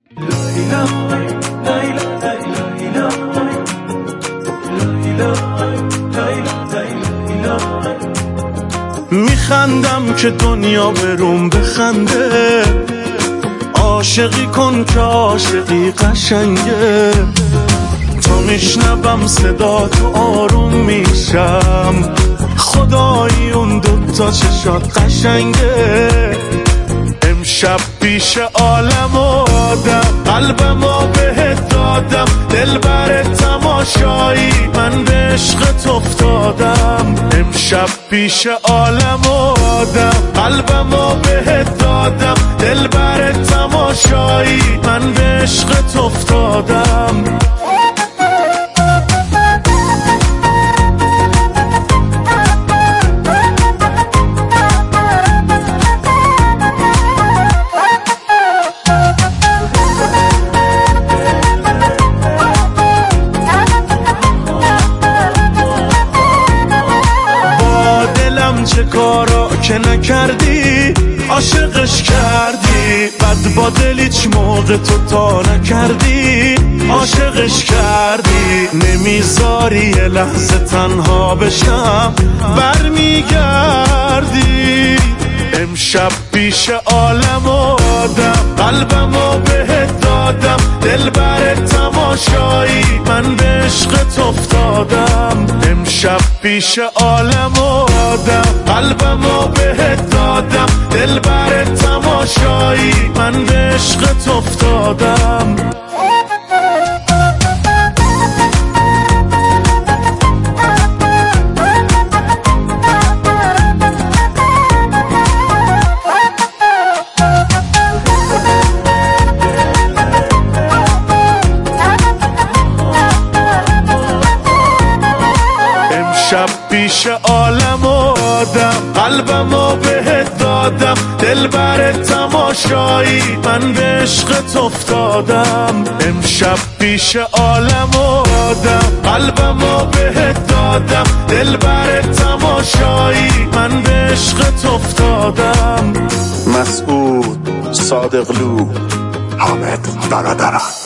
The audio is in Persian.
میخندم که دنیا بروم بخنده، عاشقی کن که عاشقی قشنگه. تا میشنوم صدا تو آروم میشم، خدایی اون دوتا چشات قشنگه. امشب پیش عالم و آدم قلبمو بهت دادم، دل بر تماشایی من به عشقت افتادم. امشب پیش عالم و آدم قلبمو بهت دادم، دل بر تماشایی من به عشقت افتادم. چه کارا که نکردی عاشقش کردی، بد با دل هیچ موقع تو تا نکردی عاشقش کردی. نمیذاری یه لحظه تنها بشم برمیگردی. امشب پیش عالم و آدم قلبمو بهت دادم، دل بر تماشایی من به عشقت افتادم. امشب پیش عالم و آدم قلبمو بهت دادم، دل بر تماشایی من به عشقت افتادم. شب پیش عالم و آدم قلبمو بهت دادم، دل بر تماشایی من به عشقت افتادم. امشب پیش عالم و آدم قلبمو بهت دادم، دل بر تماشایی من به عشقت افتادم. مسعود صادقلو، حامد برادران.